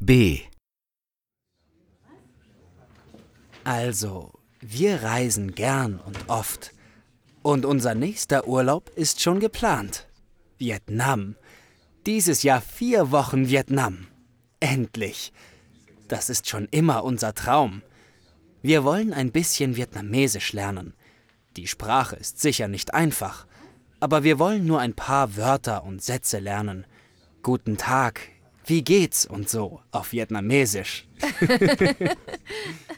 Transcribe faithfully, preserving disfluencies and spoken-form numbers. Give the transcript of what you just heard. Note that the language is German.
B. Also, wir reisen gern und oft. Und unser nächster Urlaub ist schon geplant. Vietnam. Dieses Jahr vier Wochen Vietnam. Endlich. Das ist schon immer unser Traum. Wir wollen ein bisschen Vietnamesisch lernen. Die Sprache ist sicher nicht einfach, aber wir wollen nur ein paar Wörter und Sätze lernen. Guten Tag, wie geht's und so auf Vietnamesisch.